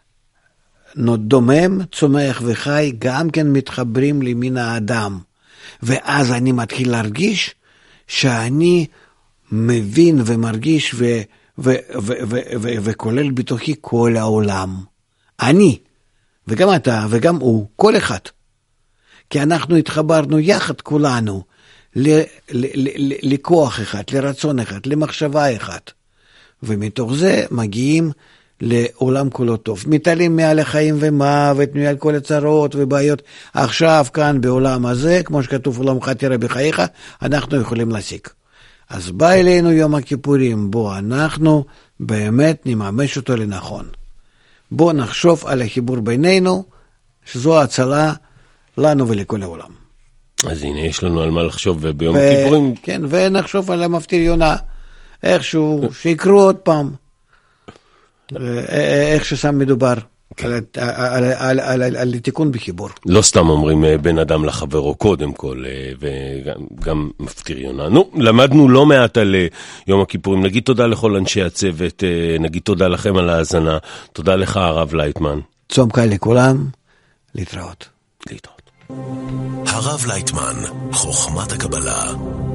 דומם, צומח וחי, גם כן מתחברים למין האדם. ואז אני מתחיל להרגיש שאני מבין ומרגיש ו... ו- ו- ו- ו- וכולל בתוכי כל העולם. אני, וגם אתה, וגם הוא, כל אחד. כי אנחנו התחברנו יחד כולנו ל- ל- ל- לכוח אחד, לרצון אחד, למחשבה אחד. ומתוך זה מגיעים לעולם כולו טוב. מתעלים מעל החיים ומוות, מעל כל הצרות ובעיות. עכשיו כאן בעולם הזה, כמו שכתוב עולמך תראה בחייך, אנחנו יכולים להשיג. אז בא אלינו יום הכיפורים, בו אנחנו באמת נממש אותו לנכון. בוא נחשוב על החיבור בינינו, שזו הצלה לנו ולכל העולם. אז הנה, יש לנו על מה לחשוב ביום הכיפורים. כן, ונחשוב על המפטיר יונה, איכשהו, שיקרו עוד פעם, איך ששם מדובר. על, על, על, על, על, על תיקון בחיבור. לא סתם אומרים בין אדם לחברו קודם כל, וגם גם מפטיר יונה. נו, למדנו לא מעט על יום הכיפורים. נגיד תודה לכל אנשי הצוות, נגיד תודה לכם על ההאזנה. תודה לך הרב לייטמן. צום קל לכולם, להתראות. להתראות. הרב לייטמן, חוכמת הקבלה.